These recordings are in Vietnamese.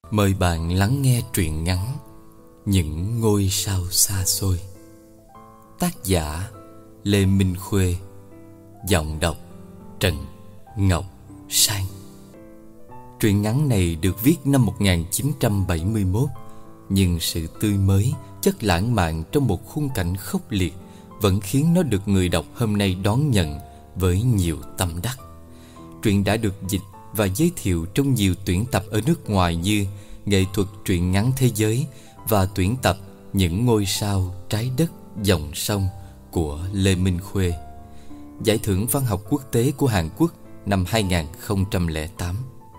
Mời bạn lắng nghe truyện ngắn Những ngôi sao xa xôi. Tác giả Lê Minh Khuê. Giọng đọc Trần Ngọc Sang. Truyện ngắn này được viết năm 1971, nhưng sự tươi mới, chất lãng mạn trong một khung cảnh khốc liệt vẫn khiến nó được người đọc hôm nay đón nhận với nhiều tâm đắc. Truyện đã được dịch và giới thiệu trong nhiều tuyển tập ở nước ngoài như Nghệ thuật truyện ngắn thế giới và tuyển tập Những ngôi sao trái đất dòng sông của Lê Minh Khuê, giải thưởng văn học quốc tế của Hàn Quốc năm 2008.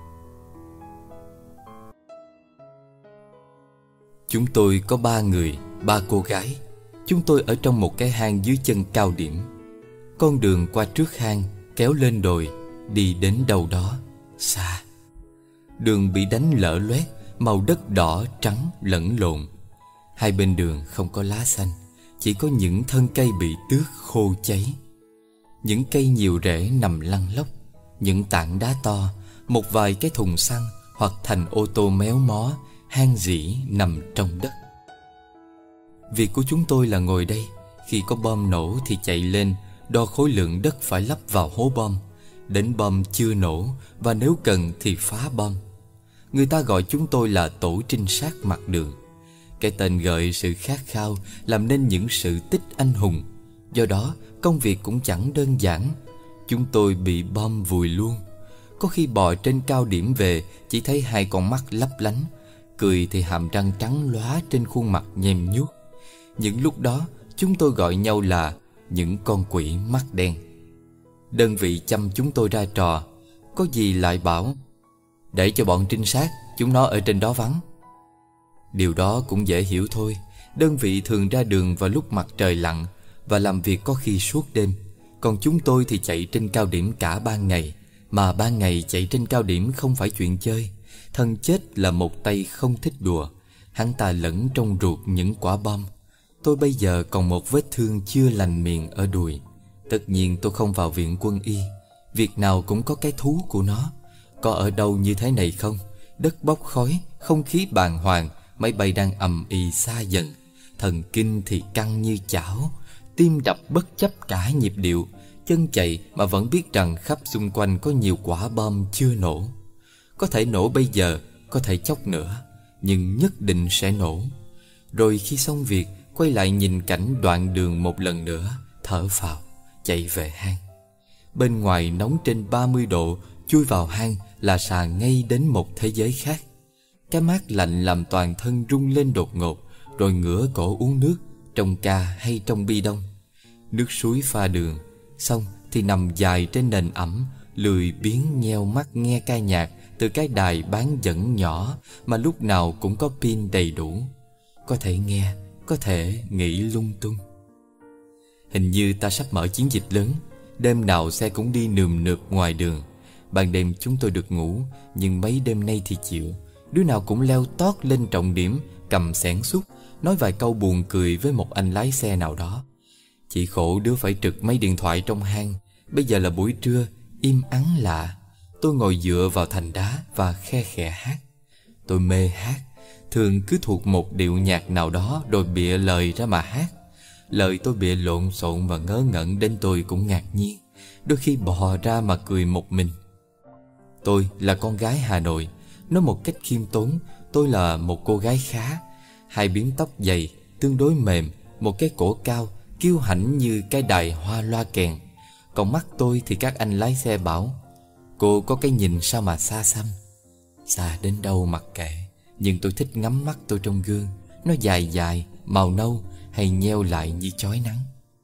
Chúng tôi có 3 người, 3 cô gái. Chúng tôi ở trong một cái hang dưới chân cao điểm. Con đường qua trước hang kéo lên đồi, đi đến đâu đó xa. Đường bị đánh lở loét, màu đất đỏ trắng lẫn lộn. Hai bên đường không có lá xanh, chỉ có những thân cây bị tước khô cháy. Những cây nhiều rễ nằm lăn lóc, những tảng đá to, một vài cái thùng xăng hoặc thành ô tô méo mó, han rỉ nằm trong đất. Việc của chúng tôi là ngồi đây, khi có bom nổ thì chạy lên đo khối lượng đất phải lắp vào hố bom, đến bom chưa nổ và nếu cần thì phá bom. Người ta gọi chúng tôi là tổ trinh sát mặt đường. Cái tên gợi sự khát khao làm nên những sự tích anh hùng. Do đó công việc cũng chẳng đơn giản. Chúng tôi bị bom vùi luôn. Có khi bò trên cao điểm về chỉ thấy hai con mắt lấp lánh, cười thì hàm răng trắng lóa trên khuôn mặt nhem nhuốc. Những lúc đó chúng tôi gọi nhau là những con quỷ mắt đen. Đơn vị chăm chúng tôi ra trò, có gì lại bảo để cho bọn trinh sát chúng nó ở trên đó vắng. Điều đó cũng dễ hiểu thôi. Đơn vị thường ra đường vào lúc mặt trời lặn và làm việc có khi suốt đêm. Còn chúng tôi thì chạy trên cao điểm cả ban ngày. Mà ban ngày chạy trên cao điểm không phải chuyện chơi. Thần chết là một tay không thích đùa. Hắn ta lẫn trong ruột những quả bom. Tôi bây giờ còn một vết thương chưa lành miệng ở đùi. Tất nhiên tôi không vào viện quân y. Việc nào cũng có cái thú của nó. Có ở đâu như thế này không? Đất bốc khói, không khí bàng hoàng, máy bay đang ầm ĩ xa dần. Thần kinh thì căng như chảo, tim đập bất chấp cả nhịp điệu, chân chạy mà vẫn biết rằng khắp xung quanh có nhiều quả bom chưa nổ. Có thể nổ bây giờ, có thể chốc nữa, nhưng nhất định sẽ nổ. Rồi khi xong việc, quay lại nhìn cảnh đoạn đường một lần nữa, thở phào, chạy về hang. Bên ngoài nóng trên 30 độ, chui vào hang là sà ngay đến một thế giới khác. Cái mát lạnh làm toàn thân rung lên đột ngột, rồi ngửa cổ uống nước, trong ca hay trong bi đông. Nước suối pha đường, xong thì nằm dài trên nền ẩm, lười biếng nheo mắt nghe ca nhạc từ cái đài bán dẫn nhỏ mà lúc nào cũng có pin đầy đủ. Có thể nghe, có thể nghĩ lung tung. Hình như ta sắp mở chiến dịch lớn. Đêm nào xe cũng đi nườm nượp ngoài đường. Ban đêm chúng tôi được ngủ, nhưng mấy đêm nay thì chịu. Đứa nào cũng leo tót lên trọng điểm, cầm xẻng xúc, nói vài câu buồn cười với một anh lái xe nào đó. Chỉ khổ đứa phải trực mấy điện thoại trong hang. Bây giờ là buổi trưa, im ắng lạ. Tôi ngồi dựa vào thành đá và khe khẽ hát. Tôi mê hát, thường cứ thuộc một điệu nhạc nào đó rồi bịa lời ra mà hát. Lời tôi bịa lộn xộn và ngớ ngẩn đến tôi cũng ngạc nhiên. Đôi khi bò ra mà cười một mình. Tôi là con gái Hà Nội. Nói một cách khiêm tốn, tôi là một cô gái khá. Hai biếm tóc dày, tương đối mềm, một cái cổ cao, kiêu hãnh như cái đài hoa loa kèn. Còn mắt tôi thì các anh lái xe bảo cô có cái nhìn sao mà xa xăm. Xa đến đâu mặc kệ, nhưng tôi thích ngắm mắt tôi trong gương. Nó dài dài, màu nâu hay nheo lại như chói nắng.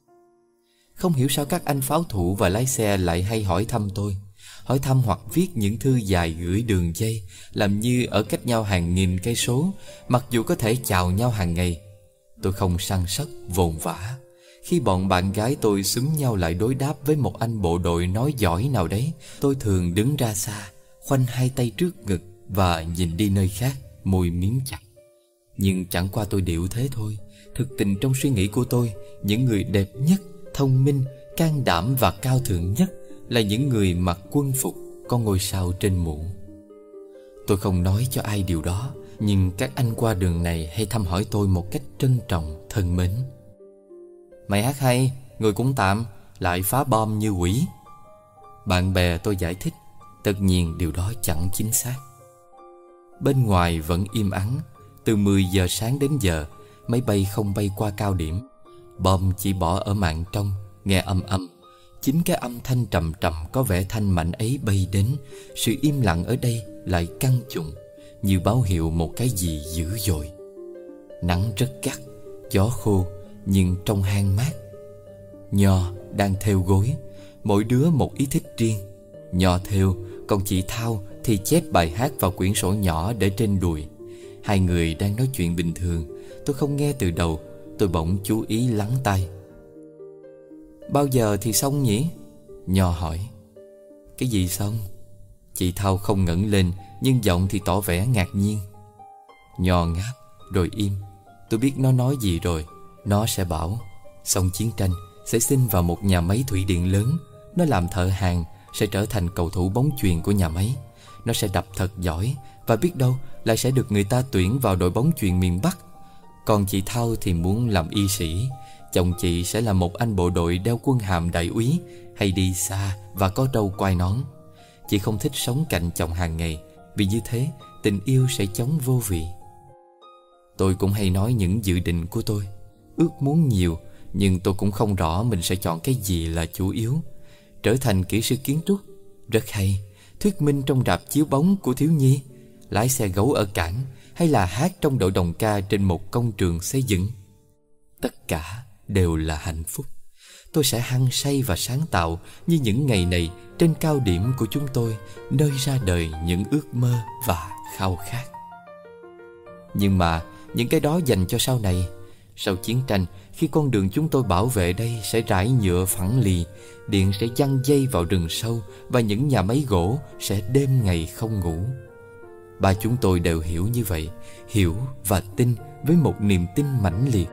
Không hiểu sao các anh pháo thủ và lái xe lại hay hỏi thăm tôi. Hỏi thăm hoặc viết những thư dài gửi đường dây, làm như ở cách nhau hàng nghìn cây số, mặc dù có thể chào nhau hàng ngày. Tôi không săn sóc, vồn vã. Khi bọn bạn gái tôi xúm nhau lại đối đáp với một anh bộ đội nói giỏi nào đấy, tôi thường đứng ra xa, khoanh hai tay trước ngực và nhìn đi nơi khác, môi miếm chặt. Nhưng chẳng qua tôi điệu thế thôi. Thực tình trong suy nghĩ của tôi, những người đẹp nhất, thông minh, can đảm và cao thượng nhất là những người mặc quân phục có ngôi sao trên mũ. Tôi không nói cho ai điều đó, nhưng các anh qua đường này hay thăm hỏi tôi một cách trân trọng, thân mến. Mày hát hay, người cũng tạm, lại phá bom như quỷ. Bạn bè tôi giải thích. Tất nhiên điều đó chẳng chính xác. Bên ngoài vẫn im ắng. Từ 10 giờ sáng đến giờ, máy bay không bay qua cao điểm. Bom chỉ bỏ ở mạn trong, nghe âm âm. Chính cái âm thanh trầm trầm có vẻ thanh mảnh ấy bay đến. Sự im lặng ở đây lại căng trùng, như báo hiệu một cái gì dữ dội. Nắng rất gắt, gió khô, nhưng trong hang mát. Nho đang thêu gối, mỗi đứa một ý thích riêng. Nho thêu, còn chị Thao thì chép bài hát vào quyển sổ nhỏ để trên đùi. Hai người đang nói chuyện bình thường. Tôi không nghe từ đầu. Tôi bỗng chú ý lắng tai. Bao giờ thì xong nhỉ? Nho hỏi. Cái gì xong? Chị Thao không ngẩng lên, nhưng giọng thì tỏ vẻ ngạc nhiên. Nho ngáp rồi im. Tôi biết nó nói gì rồi. Nó sẽ bảo xong chiến tranh, sẽ xin vào một nhà máy thủy điện lớn. Nó làm thợ hàn, sẽ trở thành cầu thủ bóng chuyền của nhà máy. Nó sẽ đập thật giỏi, và biết đâu lại sẽ được người ta tuyển vào đội bóng chuyền miền Bắc. Còn chị Thao thì muốn làm y sĩ. Chồng chị sẽ là một anh bộ đội đeo quân hàm đại úy, hay đi xa và có râu quai nón. Chị không thích sống cạnh chồng hàng ngày, vì như thế tình yêu sẽ chóng vô vị. Tôi cũng hay nói những dự định của tôi. Ước muốn nhiều, nhưng tôi cũng không rõ mình sẽ chọn cái gì là chủ yếu. Trở thành kỹ sư kiến trúc, rất hay. Thuyết minh trong rạp chiếu bóng của thiếu nhi, lái xe gấu ở cảng, hay là hát trong đội đồng ca trên một công trường xây dựng. Tất cả đều là hạnh phúc. Tôi sẽ hăng say và sáng tạo như những ngày này trên cao điểm của chúng tôi, nơi ra đời những ước mơ và khao khát. Nhưng mà những cái đó dành cho sau này. Sau chiến tranh, khi con đường chúng tôi bảo vệ đây sẽ rải nhựa phẳng lì, điện sẽ giăng dây vào rừng sâu, và những nhà máy gỗ sẽ đêm ngày không ngủ. Ba chúng tôi đều hiểu như vậy, hiểu và tin với một niềm tin mãnh liệt.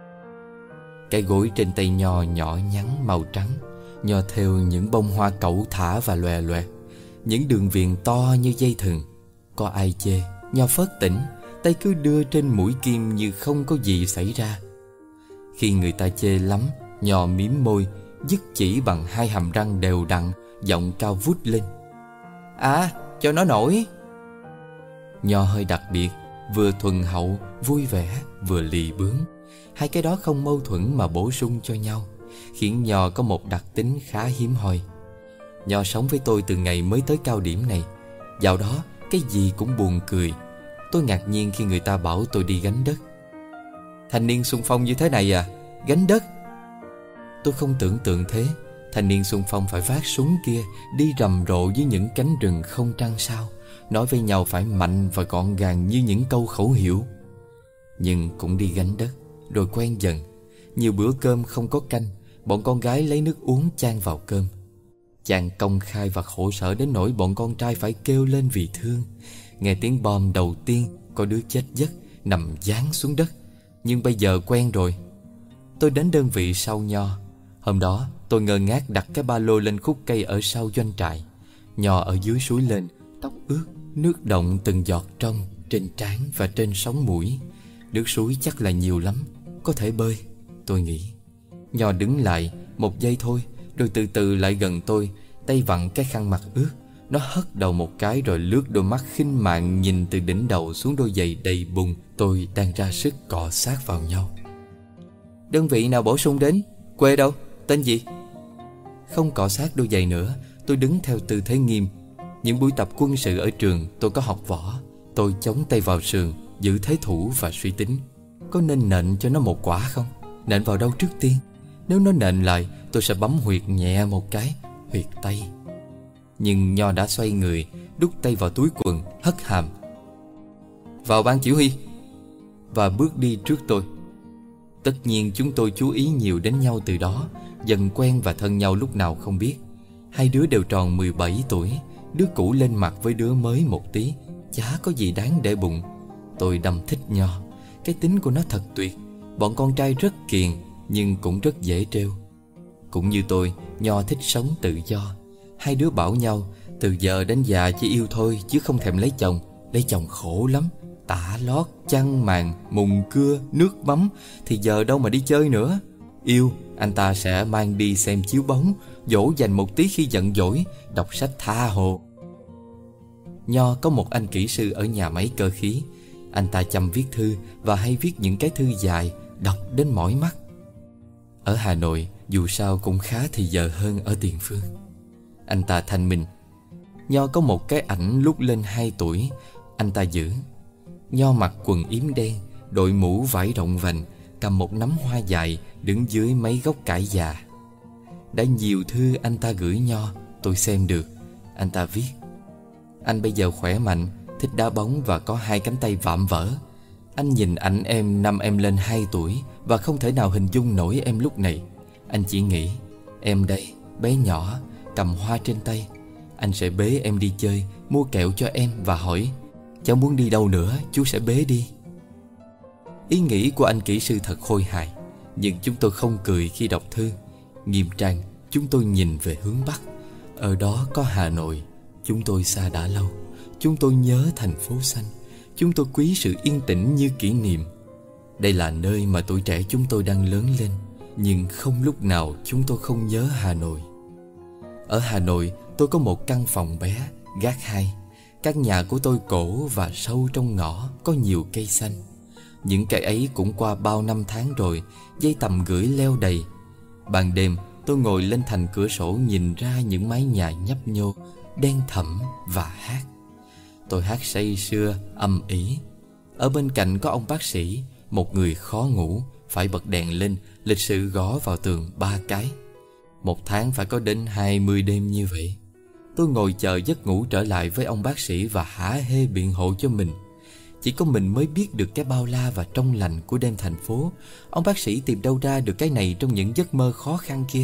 Cái gối trên tay Nho nhỏ nhắn màu trắng. Nho thêu những bông hoa cẩu thả và lòe loẹt, những đường viền to như dây thừng. Có ai chê, Nho phớt tỉnh, tay cứ đưa trên mũi kim như không có gì xảy ra. Khi người ta chê lắm, Nho mím môi, dứt chỉ bằng hai hàm răng đều đặn, giọng cao vút lên. À, cho nó nổi. Nho hơi đặc biệt, vừa thuần hậu, vui vẻ, vừa lì bướng. Hai cái đó không mâu thuẫn mà bổ sung cho nhau, khiến Nho có một đặc tính khá hiếm hoi. Nho sống với tôi từ ngày mới tới cao điểm này. Dạo đó cái gì cũng buồn cười. Tôi ngạc nhiên khi người ta bảo tôi đi gánh đất. Thanh niên xung phong như thế này à? Gánh đất? Tôi không tưởng tượng thế. Thanh niên xung phong phải vác súng kia, đi rầm rộ dưới những cánh rừng không trăng sao, nói với nhau phải mạnh và gọn gàng như những câu khẩu hiệu. Nhưng cũng đi gánh đất, rồi quen dần. Nhiều bữa cơm không có canh, bọn con gái lấy nước uống chan vào cơm. Chàng công khai và khổ sở đến nỗi bọn con trai phải kêu lên vì thương. Nghe tiếng bom đầu tiên, có đứa chết giấc, nằm giáng xuống đất. Nhưng bây giờ quen rồi. Tôi đến đơn vị sau Nho. Hôm đó tôi ngơ ngác đặt cái ba lô lên khúc cây ở sau doanh trại. Nho ở dưới suối lên, tóc ướt, nước động từng giọt trong, trên trán và trên sống mũi. Nước suối chắc là nhiều lắm, có thể bơi, tôi nghĩ. Nho đứng lại một giây thôi, rồi từ từ lại gần tôi, tay vặn cái khăn mặt ướt. Nó hất đầu một cái rồi lướt đôi mắt khinh mạn nhìn từ đỉnh đầu xuống đôi giày đầy bùn tôi đang ra sức cọ sát vào nhau. Đơn vị nào bổ sung đến? Quê đâu? Tên gì? Không cọ sát đôi giày nữa, tôi đứng theo tư thế nghiêm. Những buổi tập quân sự ở trường tôi có học võ. Tôi chống tay vào sườn, giữ thế thủ và suy tính. Có nên nện cho nó một quả không? Nện vào đâu trước tiên? Nếu nó nện lại, tôi sẽ bấm huyệt nhẹ một cái, huyệt tay. Nhưng Nho đã xoay người, đút tay vào túi quần, hất hàm. Vào ban chỉ huy. Và bước đi trước tôi. Tất nhiên chúng tôi chú ý nhiều đến nhau từ đó, dần quen và thân nhau lúc nào không biết. Hai đứa đều tròn 17 tuổi, đứa cũ lên mặt với đứa mới một tí, chả có gì đáng để bụng. Tôi đâm thích Nho. Cái tính của nó thật tuyệt. Bọn con trai rất kiền, nhưng cũng rất dễ trêu. Cũng như tôi, Nho thích sống tự do. Hai đứa bảo nhau, từ giờ đến già chỉ yêu thôi chứ không thèm lấy chồng. Lấy chồng khổ lắm, tả lót, chăn màn, mùng cưa, nước mắm, thì giờ đâu mà đi chơi nữa. Yêu, anh ta sẽ mang đi xem chiếu bóng, dỗ dành một tí khi giận dỗi, đọc sách tha hồ. Nho có một anh kỹ sư ở nhà máy cơ khí. Anh ta chăm viết thư và hay viết những cái thư dài, đọc đến mỏi mắt. Ở Hà Nội dù sao cũng khá thì giờ hơn ở Tiền Phương. Anh ta thanh minh. Nho có một cái ảnh lúc lên 2 tuổi anh ta giữ. Nho mặc quần yếm đen, đội mũ vải rộng vành, cầm một nắm hoa dài, đứng dưới mấy gốc cải già. Đã nhiều thư anh ta gửi Nho, tôi xem được. Anh ta viết: anh bây giờ khỏe mạnh, thích đá bóng và có 2 cánh tay vạm vỡ. Anh nhìn ảnh em năm em lên 2 tuổi và không thể nào hình dung nổi em lúc này. Anh chỉ nghĩ, em đây, bé nhỏ, cầm hoa trên tay. Anh sẽ bế em đi chơi, mua kẹo cho em và hỏi: cháu muốn đi đâu nữa, chú sẽ bế đi. Ý nghĩ của anh kỹ sư thật khôi hài, nhưng chúng tôi không cười khi đọc thư. Nghiêm trang, chúng tôi nhìn về hướng Bắc. Ở đó có Hà Nội. Chúng tôi xa đã lâu. Chúng tôi nhớ thành phố xanh. Chúng tôi quý sự yên tĩnh như kỷ niệm. Đây là nơi mà tuổi trẻ chúng tôi đang lớn lên. Nhưng không lúc nào chúng tôi không nhớ Hà Nội. Ở Hà Nội, tôi có một căn phòng bé, gác 2. Căn nhà của tôi cổ và sâu trong ngõ, có nhiều cây xanh. Những cây ấy cũng qua bao năm tháng rồi, dây tằm gửi leo đầy. Ban đêm, tôi ngồi lên thành cửa sổ nhìn ra những mái nhà nhấp nhô, đen thẫm và hát. Tôi hát say sưa, âm ỉ. Ở bên cạnh có ông bác sĩ, một người khó ngủ, phải bật đèn lên, lịch sự gõ vào tường 3 cái. Một tháng phải có đến 20 đêm như vậy. Tôi ngồi chờ giấc ngủ trở lại với ông bác sĩ và hả hê biện hộ cho mình. Chỉ có mình mới biết được cái bao la và trong lành của đêm thành phố. Ông bác sĩ tìm đâu ra được cái này trong những giấc mơ khó khăn kia.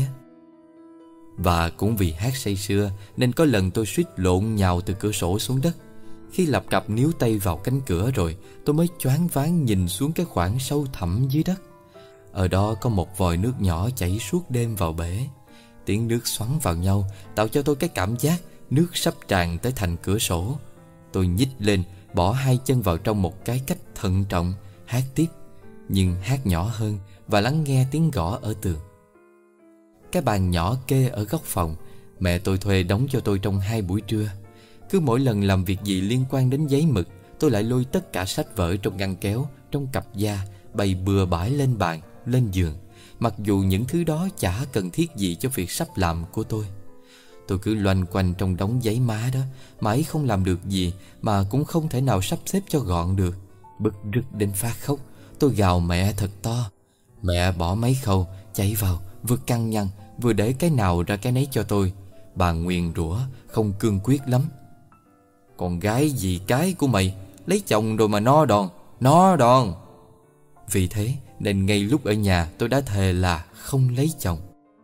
Và cũng vì hát say sưa nên có lần tôi suýt lộn nhào từ cửa sổ xuống đất. Khi lập cập níu tay vào cánh cửa rồi, tôi mới choáng váng nhìn xuống cái khoảng sâu thẳm dưới đất. Ở đó có một vòi nước nhỏ chảy suốt đêm vào bể. Tiếng nước xoắn vào nhau tạo cho tôi cái cảm giác nước sắp tràn tới thành cửa sổ. Tôi nhích lên, bỏ 2 chân vào trong một cái cách thận trọng, hát tiếp, nhưng hát nhỏ hơn và lắng nghe tiếng gõ ở tường. Cái bàn nhỏ kê ở góc phòng, mẹ tôi thuê đóng cho tôi trong 2 buổi trưa. Cứ mỗi lần làm việc gì liên quan đến giấy mực, tôi lại lôi tất cả sách vở trong ngăn kéo, trong cặp da, bày bừa bãi lên bàn, lên giường. Mặc dù những thứ đó chả cần thiết gì cho việc sắp làm của tôi. Tôi cứ loanh quanh trong đống giấy má đó, mãi không làm được gì, mà cũng không thể nào sắp xếp cho gọn được. Bứt rứt đến phát khóc, tôi gào mẹ thật to. Mẹ bỏ mấy khâu, chạy vào, vừa căng nhăn, vừa để cái nào ra cái nấy cho tôi. Bà nguyền rủa, không cương quyết lắm. Con gái gì cái của mày, lấy chồng rồi mà no đòn, no đòn. Vì thế nên ngay lúc ở nhà tôi đã thề là không lấy chồng.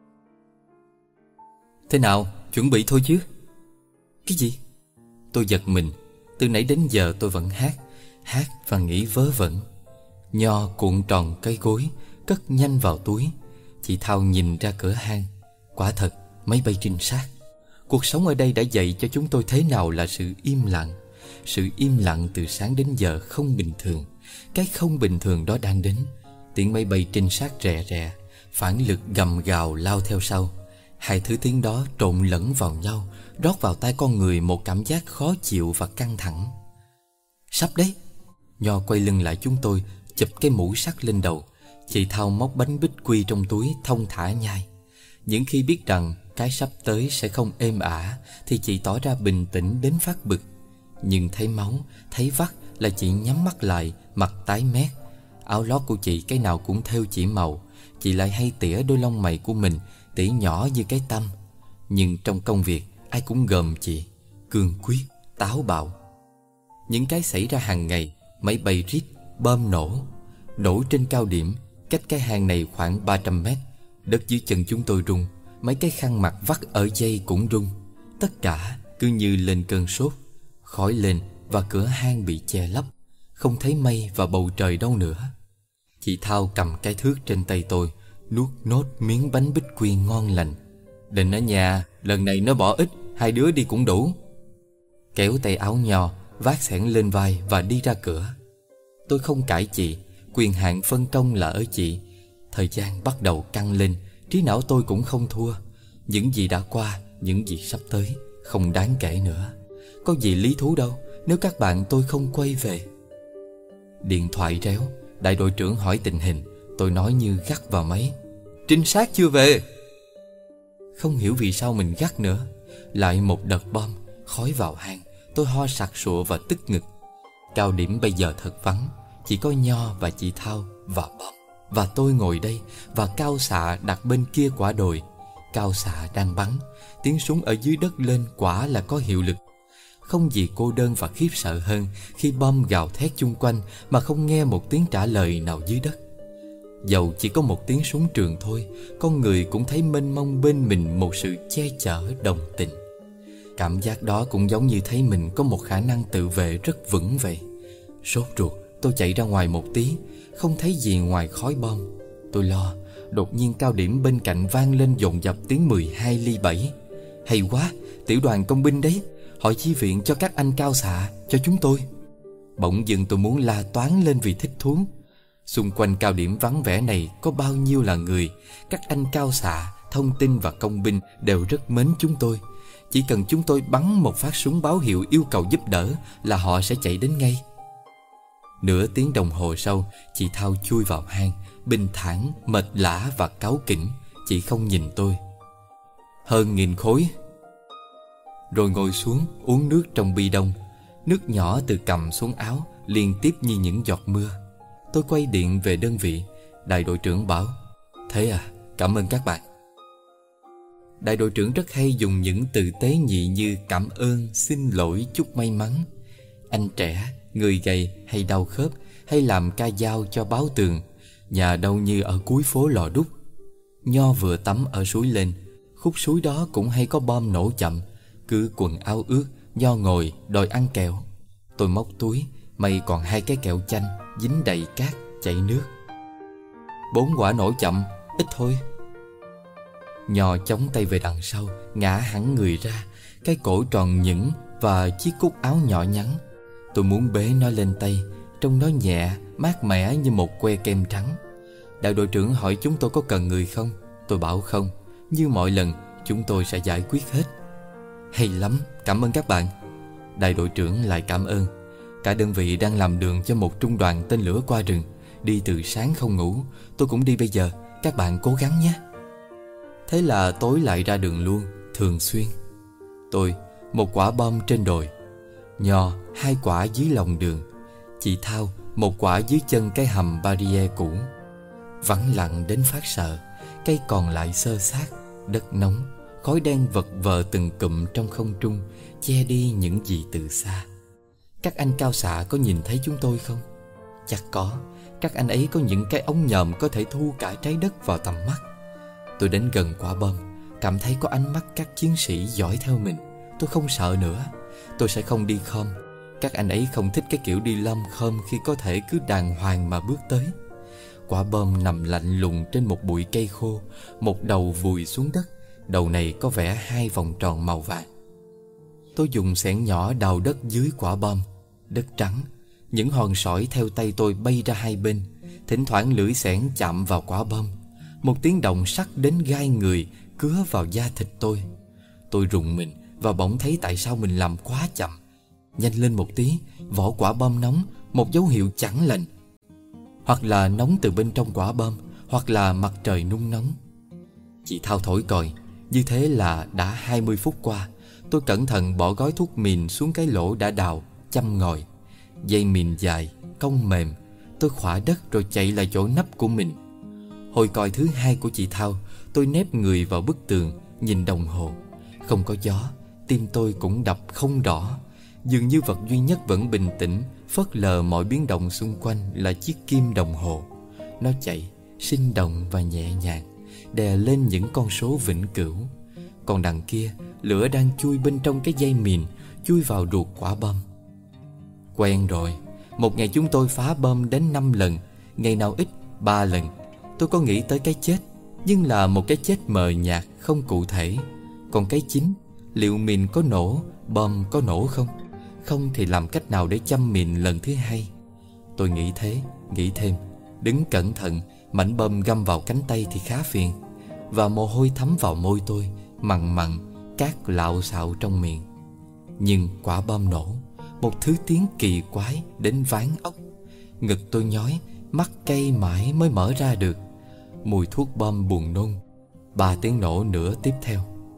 Thế nào, chuẩn bị thôi chứ? Cái gì? Tôi giật mình. Từ nãy đến giờ tôi vẫn hát và nghĩ vớ vẩn. Nho cuộn tròn cái gối, cất nhanh vào túi. Chị Thao nhìn ra cửa hang. Quả thật, máy bay trinh sát. Cuộc sống ở đây đã dạy cho chúng tôi thế nào là sự im lặng. Sự im lặng từ sáng đến giờ không bình thường. Cái không bình thường đó đang đến. Tiếng máy bay trinh sát rè rè, phản lực gầm gào lao theo sau. 2 thứ tiếng đó trộn lẫn vào nhau, rót vào tai con người một cảm giác khó chịu và căng thẳng. Sắp đấy. Nho quay lưng lại chúng tôi, chụp cái mũ sắt lên đầu. Chị Thao móc bánh bích quy trong túi, thong thả nhai. Những khi biết rằng cái sắp tới sẽ không êm ả thì chị tỏ ra bình tĩnh đến phát bực. Nhưng thấy máu, thấy vắt là chị nhắm mắt lại, mặt tái mét. Áo lót của chị cái nào cũng thêu chỉ màu. Chị lại hay tỉa đôi lông mày của mình, tỉa nhỏ như cái tăm. Nhưng trong công việc ai cũng gờm chị, cương quyết, táo bạo. Những cái xảy ra hàng ngày, máy bay rít, bom nổ trên cao điểm. Cách cái hang này khoảng 300 mét. Đất dưới chân chúng tôi rung. Mấy cái khăn mặt vắt ở dây cũng rung. Tất cả cứ như lên cơn sốt. Khói lên và cửa hang bị che lấp. Không thấy mây và bầu trời đâu nữa. Chị Thao cầm cái thước trên tay tôi, nuốt nốt miếng bánh bích quy ngon lành. Định ở nhà, lần này nó bỏ ít, 2 đứa đi cũng đủ. Kéo tay áo Nho, vác xẻng lên vai và đi ra cửa. Tôi không cãi chị, quyền hạn phân công là ở chị. Thời gian bắt đầu căng lên, trí não tôi cũng không thua. Những gì đã qua, những gì sắp tới không đáng kể nữa. Có gì lý thú đâu nếu các bạn tôi không quay về. Điện thoại réo, đại đội trưởng hỏi tình hình. Tôi nói như gắt vào máy: trinh sát chưa về. Không hiểu vì sao mình gắt nữa. Lại một đợt bom, khói vào hang. Tôi ho sặc sụa và tức ngực. Cao điểm bây giờ thật vắng, chỉ có Nho và chị Thao và bom. Và tôi ngồi đây, và cao xạ đặt bên kia quả đồi. Cao xạ đang bắn, tiếng súng ở dưới đất lên quả là có hiệu lực. Không gì cô đơn và khiếp sợ hơn khi bom gào thét chung quanh mà không nghe một tiếng trả lời nào dưới đất. Dầu chỉ có một tiếng súng trường thôi, con người cũng thấy mênh mông bên mình một sự che chở đồng tình. Cảm giác đó cũng giống như thấy mình có một khả năng tự vệ rất vững vậy. Sốt ruột, tôi chạy ra ngoài một tí, không thấy gì ngoài khói bom. Tôi lo, đột nhiên cao điểm bên cạnh vang lên dồn dập tiếng 12 ly 7. Hay quá, tiểu đoàn công binh đấy, họ chi viện cho các anh cao xạ, cho chúng tôi. Bỗng dưng tôi muốn la toáng lên vì thích thú. Xung quanh cao điểm vắng vẻ này có bao nhiêu là người. Các anh cao xạ, thông tin và công binh đều rất mến chúng tôi. Chỉ cần chúng tôi bắn một phát súng báo hiệu yêu cầu giúp đỡ là họ sẽ chạy đến ngay. Nửa tiếng đồng hồ sau, chị Thao chui vào hang, bình thản, mệt lả và cáu kỉnh. Chị không nhìn tôi. Hơn 1000 khối. Rồi ngồi xuống uống nước trong bi đông. Nước nhỏ từ cằm xuống áo, liên tiếp như những giọt mưa. Tôi quay điện về đơn vị. Đại đội trưởng bảo: thế à, cảm ơn các bạn. Đại đội trưởng rất hay dùng những từ tế nhị như cảm ơn, xin lỗi, chúc may mắn. Anh trẻ, người gầy hay đau khớp, hay làm ca dao cho báo tường, nhà đâu như ở cuối phố Lò Đúc. Nho vừa tắm ở suối lên, khúc suối đó cũng hay có bom nổ chậm. Cứ quần áo ướt, Nho ngồi đòi ăn kẹo. Tôi móc túi, may còn 2 cái kẹo chanh dính đầy cát chảy nước. 4 quả nổ chậm, ít thôi. Nho chống tay về đằng sau, ngã hẳn người ra, cái cổ tròn nhẵn và chiếc cúc áo nhỏ nhắn. Tôi muốn bế nó lên tay, trông nó nhẹ, mát mẻ như một que kem trắng. Đại đội trưởng hỏi chúng tôi có cần người không. Tôi bảo không, như mọi lần chúng tôi sẽ giải quyết hết. Hay lắm, cảm ơn các bạn. Đại đội trưởng lại cảm ơn. Cả đơn vị đang làm đường cho một trung đoàn tên lửa qua rừng. Đi từ sáng không ngủ. Tôi cũng đi bây giờ, các bạn cố gắng nhé. Thế là tối lại ra đường luôn, thường xuyên. Tôi, 1 quả bom trên đồi. Nho, 2 quả dưới lòng đường. Chị Thao, 1 quả dưới chân cái hầm barrier cũ. Vắng lặng đến phát sợ. Cây còn lại xơ xác, đất nóng, khói đen vật vờ từng cụm trong không trung, che đi những gì từ xa. Các anh cao xạ có nhìn thấy chúng tôi không? Chắc có. Các anh ấy có những cái ống nhòm có thể thu cả trái đất vào tầm mắt. Tôi đến gần quả bom, cảm thấy có ánh mắt các chiến sĩ dõi theo mình. Tôi không sợ nữa. Tôi sẽ không đi khom. Các anh ấy không thích cái kiểu đi lom khom khi có thể cứ đàng hoàng mà bước tới. Quả bom nằm lạnh lùng trên một bụi cây khô, một đầu vùi xuống đất. Đầu này có vẽ 2 vòng tròn màu vàng. Tôi dùng xẻng nhỏ đào đất dưới quả bom. Đất trắng. Những hòn sỏi theo tay tôi bay ra hai bên. Thỉnh thoảng lưỡi xẻng chạm vào quả bom. Một tiếng động sắc đến gai người, cứa vào da thịt tôi. Tôi rùng mình và bỗng thấy tại sao mình làm quá chậm. Nhanh lên một tí, vỏ quả bom nóng, một dấu hiệu chẳng lành. Hoặc là nóng từ bên trong quả bom, hoặc là mặt trời nung nóng. Chị Thao thổi còi. Như thế là đã 20 phút qua. Tôi cẩn thận bỏ gói thuốc mìn xuống cái lỗ đã đào, châm ngòi. Dây mìn dài, cong mềm. Tôi khỏa đất rồi chạy lại chỗ nấp của mình. Hồi còi thứ 2 của chị Thao, tôi nép người vào bức tường, nhìn đồng hồ. Không có gió, tim tôi cũng đập không rõ. Dường như vật duy nhất vẫn bình tĩnh, phớt lờ mọi biến động xung quanh là chiếc kim đồng hồ. Nó chạy, sinh động và nhẹ nhàng, đè lên những con số vĩnh cửu. Còn đằng kia, lửa đang chui bên trong cái dây mìn, chui vào ruột quả bom. Quen rồi. Một ngày chúng tôi phá bom đến 5 lần, ngày nào ít 3 lần. Tôi có nghĩ tới cái chết, nhưng là một cái chết mờ nhạt, không cụ thể. Còn cái chính, liệu mìn có nổ, bom có nổ không? không thì làm cách nào để châm mìn lần thứ hai. Tôi nghĩ thế, nghĩ thêm. Đứng cẩn thận, mảnh bom găm vào cánh tay thì khá phiền. Và mồ hôi thấm vào môi tôi, mặn mặn, cát lạo xạo trong miệng. Nhưng quả bom nổ, một thứ tiếng kỳ quái đến ván óc. Ngực tôi nhói, mắt cay mãi mới mở ra được. Mùi thuốc bom buồn nôn. 3 tiếng nổ nữa tiếp theo.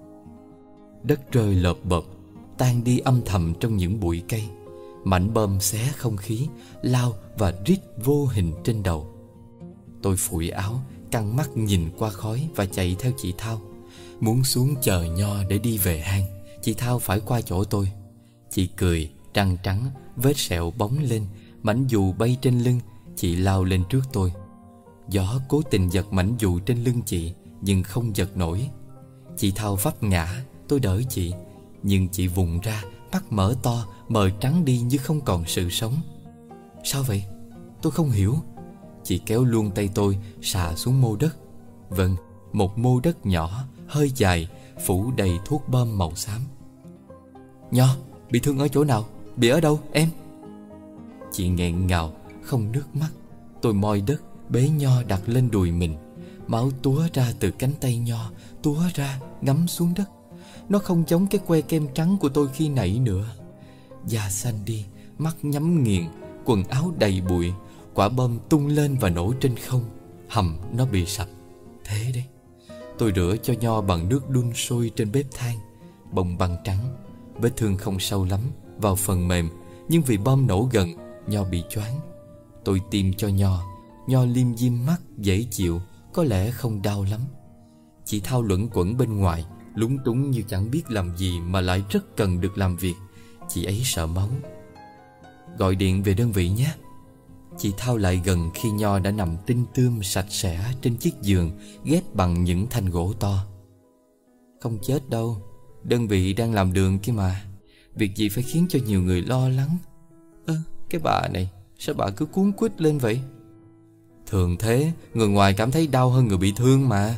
Đất rơi lợp bợp, tan đi âm thầm trong những bụi cây. Mảnh bom xé không khí, lao và rít vô hình trên đầu. Tôi phủi áo, căng mắt nhìn qua khói và chạy theo chị Thao. Muốn xuống chờ Nho để đi về hang, chị Thao phải qua chỗ tôi. Chị cười, răng trắng, vết sẹo bóng lên, mảnh dù bay trên lưng. Chị lao lên trước tôi. Gió cố tình giật mảnh dù trên lưng chị, nhưng không giật nổi. Chị Thao vấp ngã, tôi đỡ chị. Nhưng chị vùng ra, mắt mở to, mờ trắng đi như không còn sự sống. Sao vậy? Tôi không hiểu. Chị kéo luôn tay tôi, xà xuống mô đất. Vâng, một mô đất nhỏ, hơi dài, phủ đầy thuốc bom màu xám. Nho, bị thương ở chỗ nào? Bị ở đâu em? Chị nghẹn ngào, không nước mắt. Tôi moi đất, bế Nho đặt lên đùi mình. Máu túa ra từ cánh tay Nho, túa ra, ngấm xuống đất. Nó không giống cái que kem trắng của tôi khi nãy nữa. Da xanh đi, mắt nhắm nghiền, quần áo đầy bụi. Quả bom tung lên và nổ trên không. Hầm nó bị sập. Thế đấy. Tôi rửa cho Nho bằng nước đun sôi trên bếp than. Bông băng trắng. Vết thương không sâu lắm, vào phần mềm. Nhưng vì bom nổ gần, Nho bị choáng. Tôi tiêm cho Nho. Nho liêm diêm mắt, dễ chịu. Có lẽ không đau lắm. Chị Thao luẩn quẩn bên ngoài, lúng túng như chẳng biết làm gì mà lại rất cần được làm việc. Chị ấy sợ máu. Gọi điện về đơn vị nhé. Chị Thao lại gần khi Nho đã nằm tinh tươm sạch sẽ trên chiếc giường ghép bằng những thanh gỗ to. Không chết đâu, đơn vị đang làm đường kia mà. Việc gì phải khiến cho nhiều người lo lắng. Cái bà này, sao bà cứ cuống quýt lên vậy? Thường thế, người ngoài cảm thấy đau hơn người bị thương mà.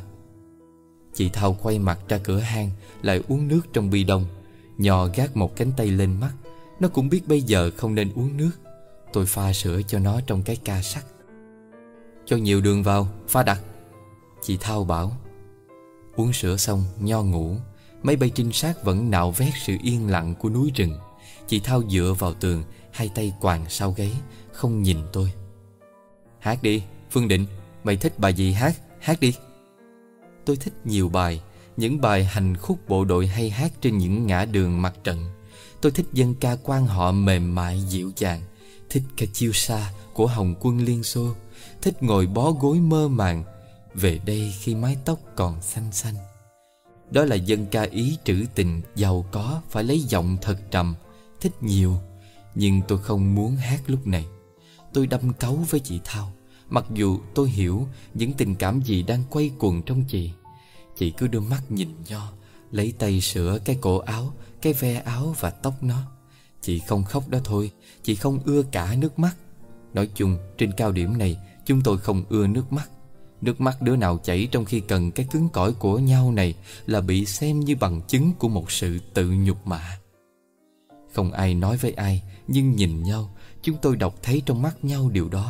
Chị Thao quay mặt ra cửa hang, lại uống nước trong bi đông. Nho gác một cánh tay lên mắt. Nó cũng biết bây giờ không nên uống nước. Tôi pha sữa cho nó trong cái ca sắt. Cho nhiều đường vào, pha đặc. Chị Thao bảo. Uống sữa xong, Nho ngủ. Máy bay trinh sát vẫn nạo vét sự yên lặng của núi rừng. Chị Thao dựa vào tường, hai tay quàng sau gáy, không nhìn tôi. Hát đi, Phương Định. Mày thích bài gì hát, hát đi. Tôi thích nhiều bài. Những bài hành khúc bộ đội hay hát trên những ngã đường mặt trận. Tôi thích dân ca quan họ mềm mại dịu dàng. Thích ca chiêu sa của Hồng quân Liên Xô. Thích ngồi bó gối mơ màng về đây khi mái tóc còn xanh xanh. Đó là dân ca Ý trữ tình, giàu có, phải lấy giọng thật trầm. Thích nhiều. Nhưng tôi không muốn hát lúc này. Tôi đâm cáu với chị Thao. Mặc dù tôi hiểu những tình cảm gì đang quay cuồng trong chị. Chị cứ đưa mắt nhìn Nho, lấy tay sửa cái cổ áo, cái ve áo và tóc nó. Chị không khóc đó thôi. Chị không ưa cả nước mắt. Nói chung trên cao điểm này, chúng tôi không ưa nước mắt. Nước mắt đứa nào chảy trong khi cần cái cứng cỏi của nhau này là bị xem như bằng chứng của một sự tự nhục mạ. Không ai nói với ai, nhưng nhìn nhau, chúng tôi đọc thấy trong mắt nhau điều đó.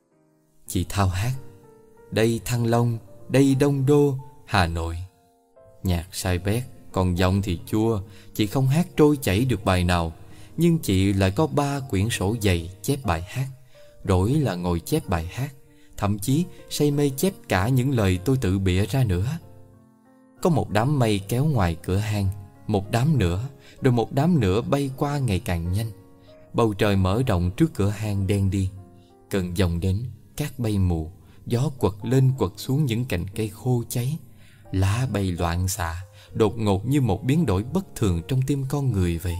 Chị Thao hát. Đây Thăng Long, đây Đông Đô, Hà Nội. Nhạc sai bét, còn giọng thì chua. Chị không hát trôi chảy được bài nào. Nhưng chị lại có 3 quyển sổ dày chép bài hát. Rỗi là ngồi chép bài hát. Thậm chí say mê chép cả những lời tôi tự bịa ra nữa. Có một đám mây kéo ngoài cửa hang. Một đám nữa, rồi một đám nữa bay qua ngày càng nhanh. Bầu trời mở rộng trước cửa hang đen đi. Cơn giông đến, cát bay mù. Gió quật lên quật xuống những cành cây khô cháy. Lá bay loạn xạ, đột ngột như một biến đổi bất thường trong tim con người vậy.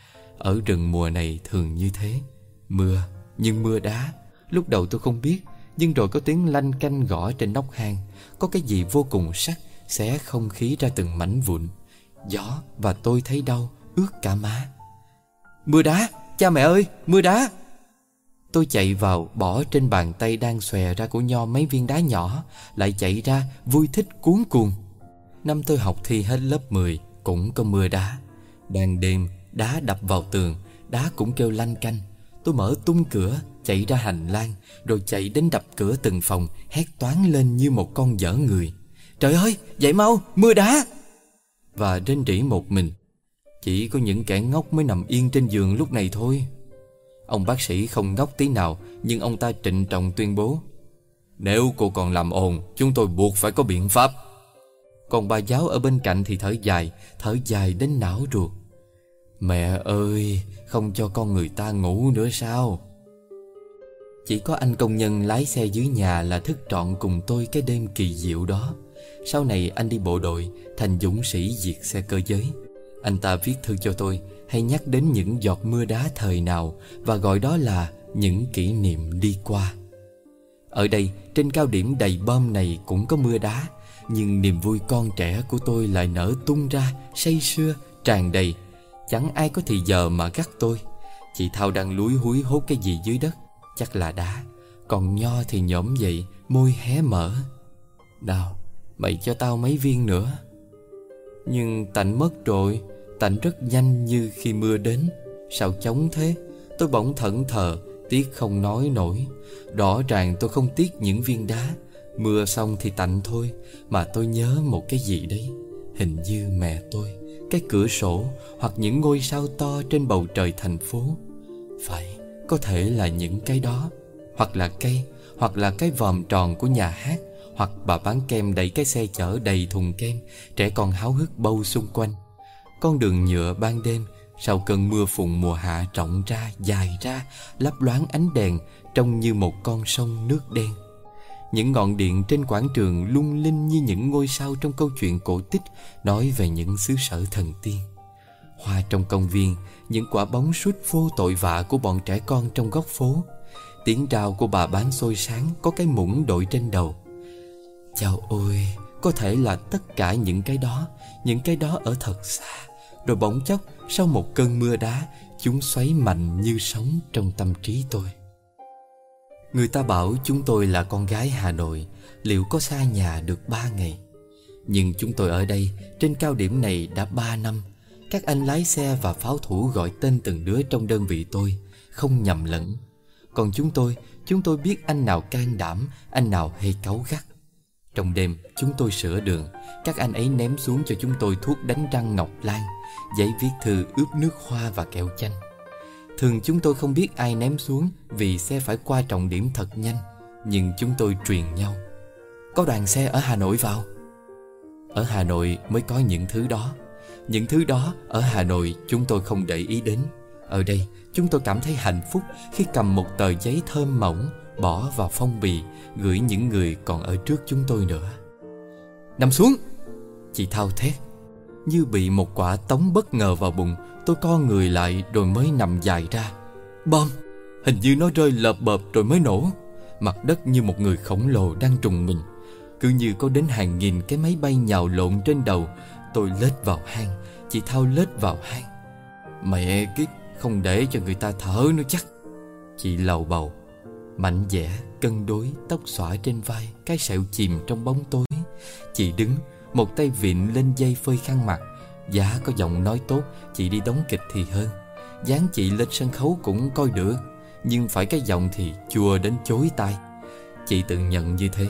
Ở rừng mùa này thường như thế. Mưa, nhưng mưa đá. Lúc đầu tôi không biết, nhưng rồi có tiếng lanh canh gõ trên nóc hang. Có cái gì vô cùng sắc xé không khí ra từng mảnh vụn. Gió và tôi thấy đau, ướt cả má. Mưa đá, cha mẹ ơi, mưa đá. Tôi chạy vào, bỏ trên bàn tay đang xòe ra của Nho mấy viên đá nhỏ. Lại chạy ra, vui thích cuống cuồng. Năm tôi học thi hết lớp 10 cũng có mưa đá. Ban đêm, đá đập vào tường, đá cũng kêu lanh canh. Tôi mở tung cửa, chạy ra hành lang, rồi chạy đến đập cửa từng phòng, hét toáng lên như một con dở người: "Trời ơi, dậy mau, mưa đá!" Và rên rỉ một mình. Chỉ có những kẻ ngốc mới nằm yên trên giường lúc này thôi. Ông bác sĩ không ngốc tí nào, nhưng ông ta trịnh trọng tuyên bố: "Nếu cô còn làm ồn, chúng tôi buộc phải có biện pháp." Còn bà giáo ở bên cạnh thì thở dài đến não ruột: "Mẹ ơi, không cho con người ta ngủ nữa sao?" Chỉ có anh công nhân lái xe dưới nhà là thức trọn cùng tôi cái đêm kỳ diệu đó. Sau này anh đi bộ đội, thành dũng sĩ diệt xe cơ giới. Anh ta viết thư cho tôi, hay nhắc đến những giọt mưa đá thời nào, và gọi đó là những kỷ niệm đi qua. Ở đây, trên cao điểm đầy bom này cũng có mưa đá, nhưng niềm vui con trẻ của tôi lại nở tung ra, say sưa, tràn đầy. Chẳng ai có thì giờ mà gắt tôi. Chị Thao đang lúi húi hốt cái gì dưới đất, chắc là đá. Còn Nho thì nhổm dậy, môi hé mở: "Nào, mày cho tao mấy viên nữa." Nhưng tạnh mất rồi. Tạnh rất nhanh như khi mưa đến. Sao chóng thế? Tôi bỗng thẫn thờ, tiếc không nói nổi. Rõ ràng tôi không tiếc những viên đá. Mưa xong thì tạnh thôi. Mà tôi nhớ một cái gì đấy. Hình như mẹ tôi, cái cửa sổ, hoặc những ngôi sao to trên bầu trời thành phố. Phải, có thể là những cái đó. Hoặc là cây, hoặc là cái vòm tròn của nhà hát, hoặc bà bán kem đẩy cái xe chở đầy thùng kem, trẻ con háo hức bâu xung quanh. Con đường nhựa ban đêm, sau cơn mưa phùn mùa hạ rộng ra, dài ra, lấp loáng ánh đèn, trông như một con sông nước đen. Những ngọn điện trên quảng trường lung linh như những ngôi sao trong câu chuyện cổ tích nói về những xứ sở thần tiên. Hoa trong công viên, những quả bóng sút vô tội vạ của bọn trẻ con trong góc phố. Tiếng rao của bà bán xôi sáng có cái muỗng đội trên đầu. Chao ôi, có thể là tất cả những cái đó ở thật xa. Rồi bỗng chốc, sau một cơn mưa đá, chúng xoáy mạnh như sóng trong tâm trí tôi. Người ta bảo chúng tôi là con gái Hà Nội, liệu có xa nhà được 3 ngày. Nhưng chúng tôi ở đây, trên cao điểm này đã 3 năm. Các anh lái xe và pháo thủ gọi tên từng đứa trong đơn vị tôi, không nhầm lẫn. Còn chúng tôi biết anh nào can đảm, anh nào hay cáu gắt. Trong đêm, chúng tôi sửa đường. Các anh ấy ném xuống cho chúng tôi thuốc đánh răng Ngọc Lan, giấy viết thư ướp nước hoa và kẹo chanh. Thường chúng tôi không biết ai ném xuống, vì xe phải qua trọng điểm thật nhanh. Nhưng chúng tôi truyền nhau: "Có đoàn xe ở Hà Nội vào." Ở Hà Nội mới có những thứ đó. Những thứ đó ở Hà Nội chúng tôi không để ý đến. Ở đây chúng tôi cảm thấy hạnh phúc khi cầm một tờ giấy thơm mỏng, bỏ vào phong bì, gửi những người còn ở trước chúng tôi nữa. "Nằm xuống!" chị Thao thét. Như bị một quả tống bất ngờ vào bụng, tôi co người lại rồi mới nằm dài ra. Bom! Hình như nó rơi lợp bợp rồi mới nổ. Mặt đất như một người khổng lồ đang trùng mình. Cứ như có đến hàng nghìn cái máy bay nhào lộn trên đầu. Tôi lết vào hang, chị Thao lết vào hang. Mẹ kiếp, không để cho người ta thở nữa chắc. Chị lầu bầu, mạnh dẻ, cân đối, tóc xõa trên vai, cái sẹo chìm trong bóng tối. Chị đứng, một tay vịn lên dây phơi khăn mặt. Giá có giọng nói tốt, chị đi đóng kịch thì hơn. Dáng chị lên sân khấu cũng coi được, nhưng phải cái giọng thì chua đến chối tai. Chị tự nhận như thế.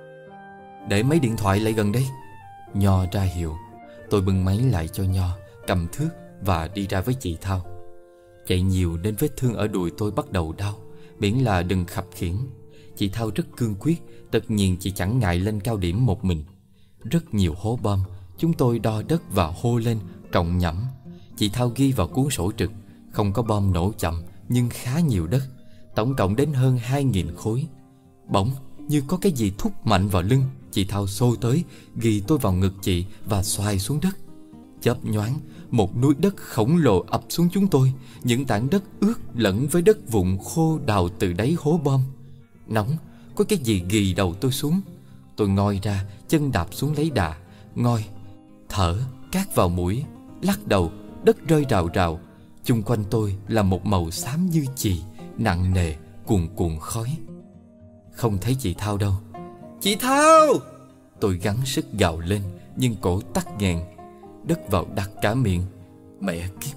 Để mấy điện thoại lại gần đây. Nho ra hiệu. Tôi bưng máy lại cho Nho, cầm thước và đi ra với chị Thao. Chạy nhiều nên vết thương ở đùi tôi bắt đầu đau, miễn là đừng khập khiễng. Chị Thao rất cương quyết, tất nhiên chị chẳng ngại lên cao điểm một mình. Rất nhiều hố bom, chúng tôi đo đất và hô lên, cộng nhẩm. Chị Thao ghi vào cuốn sổ trực, không có bom nổ chậm nhưng khá nhiều đất, tổng cộng đến hơn 2.000 khối. Bỗng như có cái gì thúc mạnh vào lưng. Chị Thao xô tới, ghi tôi vào ngực chị và xoay xuống đất. Chớp nhoáng, một núi đất khổng lồ ập xuống chúng tôi. Những tảng đất ướt lẫn với đất vụn khô đào từ đáy hố bom. Nóng, có cái gì ghì đầu tôi xuống. Tôi ngoi ra, chân đạp xuống lấy đà. Ngoi, thở, cát vào mũi, lắc đầu, đất rơi rào rào. Chung quanh tôi là một màu xám như chì, nặng nề, cuồn cuộn khói. Không thấy chị Thao đâu. Chị Thao! Tôi gắng sức gào lên, nhưng cổ tắc nghẹn. Đất vào đặc cả miệng. Mẹ kiếp,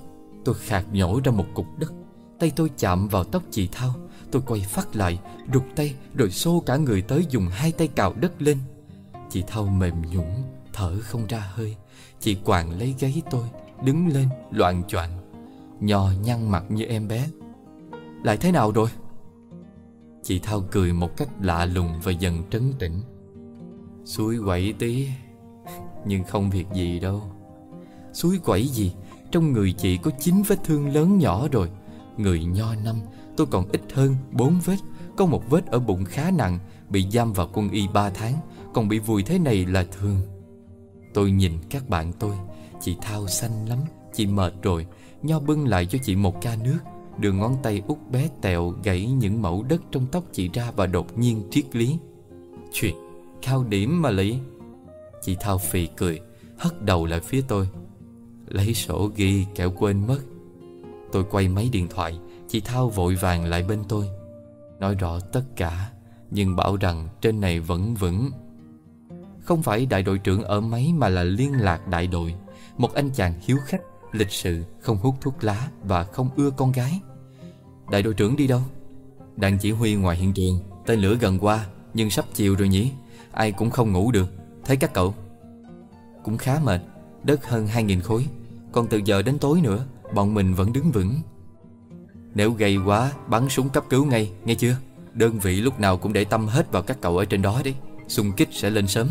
Tôi khạc nhổ ra một cục đất. Tay tôi chạm vào tóc chị Thao. Tôi quay phắt lại, rụt tay rồi xô cả người tới, dùng hai tay cào đất lên. Chị Thao mềm nhũn, thở không ra hơi. Chị quàng lấy gáy tôi, đứng lên loạng choạng. Nho nhăn mặt như em bé. Lại thế nào rồi? Chị Thao cười một cách lạ lùng và dần trấn tĩnh. Suối quẩy tí, nhưng không việc gì đâu. Suối quẩy gì? Trong người chị có 9 vết thương lớn nhỏ rồi. Người Nho 5, tôi còn ít hơn 4 vết. Có một vết ở bụng khá nặng, bị giam vào quân y 3 tháng. Còn bị vùi thế này là thường. Tôi nhìn các bạn tôi. Chị Thao xanh lắm, chị mệt rồi. Nho bưng lại cho chị một ca nước. Đường ngón tay út bé tẹo gãy những mẩu đất trong tóc chị ra và đột nhiên triết lý. Chuyện cao điểm mà Lý. Chị Thao phì cười, hất đầu lại phía tôi. Lấy sổ ghi kẻo quên mất. Tôi quay máy điện thoại. Chị Thao vội vàng lại bên tôi, nói rõ tất cả, nhưng bảo rằng trên này vẫn vững. Không phải đại đội trưởng ở máy mà là liên lạc đại đội. Một anh chàng hiếu khách, lịch sự, không hút thuốc lá và không ưa con gái. Đại đội trưởng đi đâu? Đang chỉ huy ngoài hiện trường. Tên lửa gần qua, nhưng sắp chiều rồi nhỉ. Ai cũng không ngủ được. Thấy các cậu? Cũng khá mệt. Đất hơn 2.000 khối. Còn từ giờ đến tối nữa, bọn mình vẫn đứng vững. Nếu gay quá, bắn súng cấp cứu ngay, nghe chưa? Đơn vị lúc nào cũng để tâm hết vào các cậu ở trên đó đấy. Xung kích sẽ lên sớm.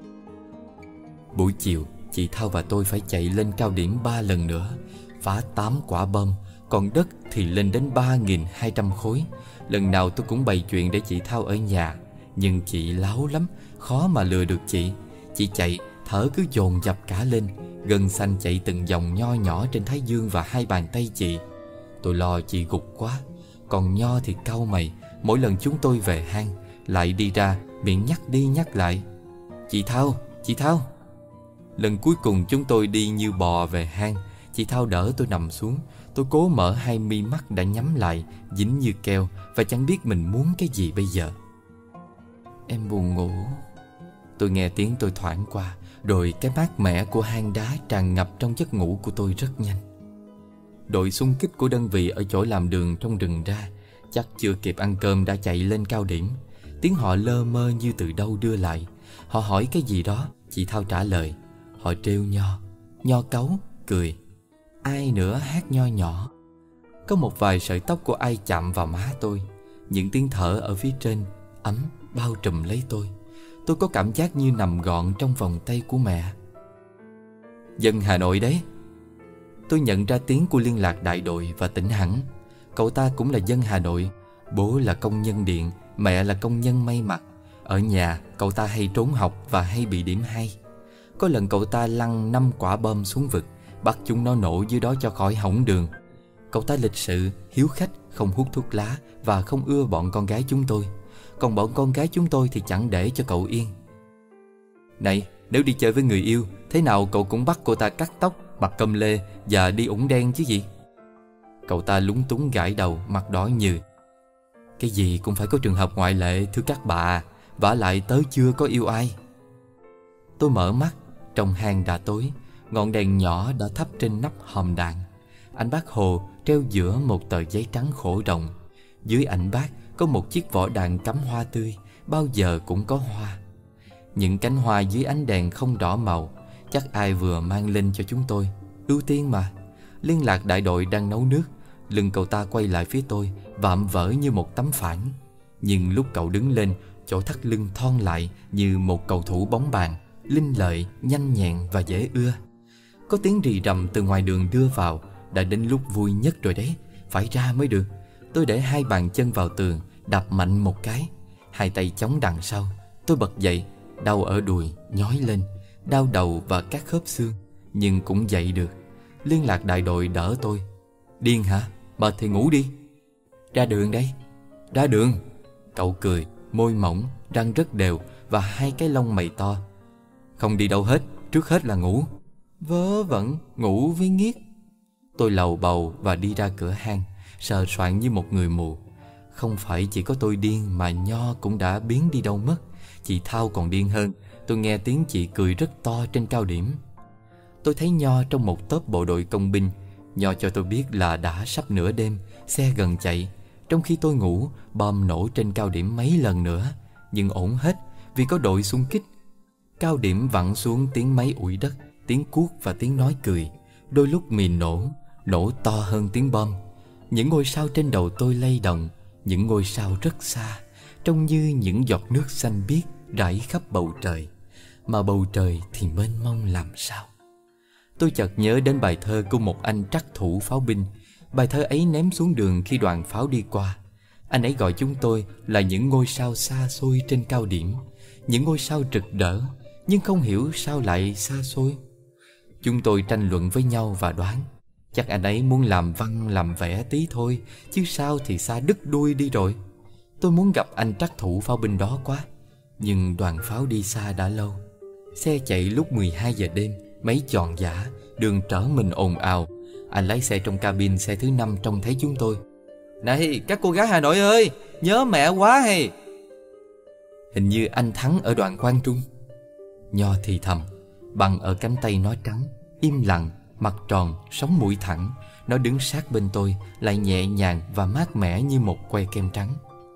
Buổi chiều, chị Thao và tôi phải chạy lên cao điểm 3 lần nữa, phá 8 quả bom. Còn đất thì lên đến 3.200 khối. Lần nào tôi cũng bày chuyện để chị Thao ở nhà, nhưng chị láo lắm, khó mà lừa được chị. Chị chạy, thở cứ dồn dập cả lên. Gân xanh chạy từng dòng nho nhỏ trên thái dương và hai bàn tay chị. Tôi lo chị gục quá. Còn Nho thì cau mày. Mỗi lần chúng tôi về hang, lại đi ra, miệng nhắc đi nhắc lại. Chị Thao, chị Thao. Lần cuối cùng chúng tôi đi như bò về hang. Chị Thao đỡ tôi nằm xuống. Tôi cố mở hai mi mắt đã nhắm lại, dính như keo, và chẳng biết mình muốn cái gì bây giờ. Em buồn ngủ. Tôi nghe tiếng tôi thoảng qua, rồi cái mát mẻ của hang đá tràn ngập trong giấc ngủ của tôi rất nhanh. Đội xung kích của đơn vị ở chỗ làm đường trong rừng ra, chắc chưa kịp ăn cơm đã chạy lên cao điểm. Tiếng họ lơ mơ như từ đâu đưa lại. Họ hỏi cái gì đó, chị Thao trả lời. Họ trêu Nho. Nho cáu, cười. Ai nữa hát nho nhỏ. Có một vài sợi tóc của ai chạm vào má tôi. Những tiếng thở ở phía trên ấm bao trùm lấy tôi. Tôi có cảm giác như nằm gọn trong vòng tay của mẹ. Dân Hà Nội đấy. Tôi nhận ra tiếng của liên lạc đại đội và tỉnh hẳn. Cậu ta cũng là dân Hà Nội. Bố là công nhân điện, mẹ là công nhân may mặc. Ở nhà cậu ta hay trốn học và hay bị điểm 2. Có lần cậu ta lăn 5 quả bom xuống vực, bắt chúng nó nổ dưới đó cho khỏi hỏng đường. Cậu ta lịch sự, hiếu khách, không hút thuốc lá và không ưa bọn con gái chúng tôi. Còn bọn con gái chúng tôi thì chẳng để cho cậu yên. Này, nếu đi chơi với người yêu, thế nào cậu cũng bắt cô ta cắt tóc, mặc cầm lê và đi ủng đen chứ gì. Cậu ta lúng túng gãi đầu, mặt đỏ nhừ. Cái gì cũng phải có trường hợp ngoại lệ, thưa các bà. Vả lại tớ chưa có yêu ai. Tôi mở mắt. Trong hang đã tối. Ngọn đèn nhỏ đã thắp trên nắp hòm đạn. Ảnh bác Hồ treo giữa một tờ giấy trắng khổ rộng. Dưới ảnh bác có một chiếc vỏ đạn cắm hoa tươi. Bao giờ cũng có hoa. Những cánh hoa dưới ánh đèn không đỏ màu. Chắc ai vừa mang lên cho chúng tôi. Ưu tiên mà. Liên lạc đại đội đang nấu nước. Lưng cậu ta quay lại phía tôi, vạm vỡ như một tấm phản. Nhưng lúc cậu đứng lên, chỗ thắt lưng thon lại như một cầu thủ bóng bàn, linh lợi, nhanh nhẹn và dễ ưa. Có tiếng rì rầm từ ngoài đường đưa vào. Đã đến lúc vui nhất rồi đấy, phải ra mới được. Tôi để hai bàn chân vào tường, đạp mạnh một cái. Hai tay chống đằng sau. Tôi bật dậy, đau ở đùi, nhói lên, đau đầu và các khớp xương. Nhưng cũng dậy được. Liên lạc đại đội đỡ tôi. Điên hả? Mệt thì ngủ đi. Ra đường đây. Ra đường. Cậu cười, môi mỏng, răng rất đều và hai cái lông mày to. Không đi đâu hết, trước hết là ngủ. Vớ vẩn, ngủ với nghiết. Tôi lầu bầu và đi ra cửa hang, sờ soạng như một người mù. Không phải chỉ có tôi điên mà Nho cũng đã biến đi đâu mất. Chị Thao còn điên hơn. Tôi nghe tiếng chị cười rất to trên cao điểm. Tôi thấy Nho trong một tốp bộ đội công binh. Nho cho tôi biết là đã sắp nửa đêm, xe gần chạy. Trong khi tôi ngủ, bom nổ trên cao điểm mấy lần nữa, nhưng ổn hết vì có đội xung kích. Cao điểm vặn xuống tiếng máy ủi đất, tiếng cuốc và tiếng nói cười. Đôi lúc mìn nổ to hơn tiếng bom. Những ngôi sao trên đầu tôi lay động, những ngôi sao rất xa, trông như những giọt nước xanh biếc rải khắp bầu trời. Mà bầu trời thì mênh mông làm sao. Tôi chợt nhớ đến bài thơ của một anh trắc thủ pháo binh. Bài thơ ấy ném xuống đường khi đoàn pháo đi qua. Anh ấy gọi chúng tôi là những ngôi sao xa xôi trên cao điểm, những ngôi sao rực rỡ, nhưng không hiểu sao lại xa xôi. Chúng tôi tranh luận với nhau và đoán chắc anh ấy muốn làm văn làm vẽ tí thôi, chứ sao thì xa đứt đuôi đi rồi. Tôi muốn gặp anh trắc thủ pháo binh đó quá, nhưng đoàn pháo đi xa đã lâu. Xe chạy lúc 12 giờ đêm, máy tròn giã, đường trở mình ồn ào. Anh lái xe trong cabin xe thứ 5 trông thấy chúng tôi. Này các cô gái Hà Nội ơi, nhớ mẹ quá hay. Hình như anh Thắng ở đoàn Quang Trung. Nho thì thầm, bằng ở cánh tay nó trắng, im lặng, mặt tròn, sống mũi thẳng. Nó đứng sát bên tôi, lại nhẹ nhàng và mát mẻ như một que kem trắng.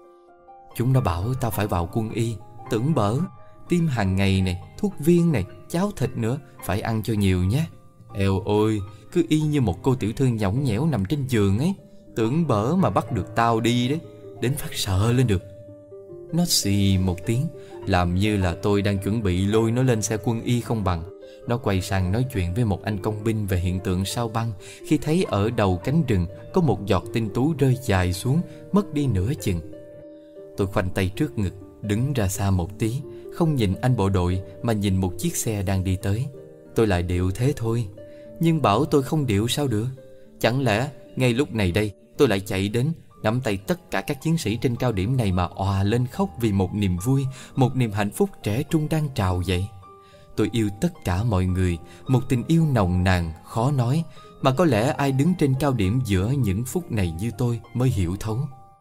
Chúng nó bảo tao phải vào quân y, tưởng bở, tiêm hàng ngày này, thuốc viên này, cháo thịt nữa, phải ăn cho nhiều nhé. Eo ôi, cứ y như một cô tiểu thư nhõng nhẽo nằm trên giường ấy. Tưởng bở mà bắt được tao đi đấy, đến phát sợ lên được. Nó xì một tiếng, làm như là tôi đang chuẩn bị lôi nó lên xe quân y không bằng. Nó quay sang nói chuyện với một anh công binh về hiện tượng sao băng khi thấy ở đầu cánh rừng có một giọt tinh tú rơi dài xuống, mất đi nửa chừng. Tôi khoanh tay trước ngực, đứng ra xa một tí, không nhìn anh bộ đội mà nhìn một chiếc xe đang đi tới. Tôi lại điệu thế thôi, nhưng bảo tôi không điệu sao được. Chẳng lẽ ngay lúc này đây tôi lại chạy đến nắm tay tất cả các chiến sĩ trên cao điểm này mà òa lên khóc vì một niềm vui, một niềm hạnh phúc trẻ trung đang trào dậy. Tôi yêu tất cả mọi người, một tình yêu nồng nàn, khó nói, mà có lẽ ai đứng trên cao điểm giữa những phút này như tôi mới hiểu thấu.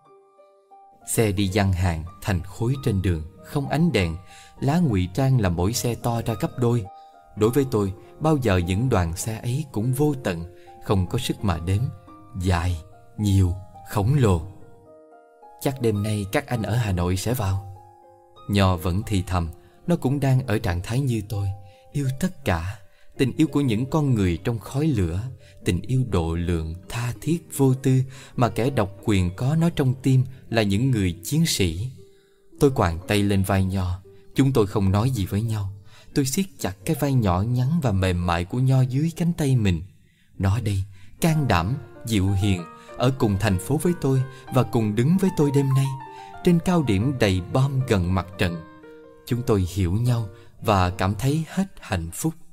Xe đi giăng hàng thành khối trên đường, không ánh đèn, lá ngụy trang làm mỗi xe to ra gấp đôi. Đối với tôi, bao giờ những đoàn xe ấy cũng vô tận, không có sức mà đếm. Dài, nhiều, khổng lồ. Chắc đêm nay các anh ở Hà Nội sẽ vào. Nho vẫn thì thầm, nó cũng đang ở trạng thái như tôi, yêu tất cả. Tình yêu của những con người trong khói lửa, tình yêu độ lượng, tha thiết, vô tư, mà kẻ độc quyền có nó trong tim là những người chiến sĩ. Tôi quàng tay lên vai Nho. Chúng tôi không nói gì với nhau. Tôi siết chặt cái vai nhỏ nhắn và mềm mại của Nho dưới cánh tay mình. Nó đây, can đảm, dịu hiền, ở cùng thành phố với tôi và cùng đứng với tôi đêm nay, trên cao điểm đầy bom gần mặt trận. Chúng tôi hiểu nhau và cảm thấy hết hạnh phúc.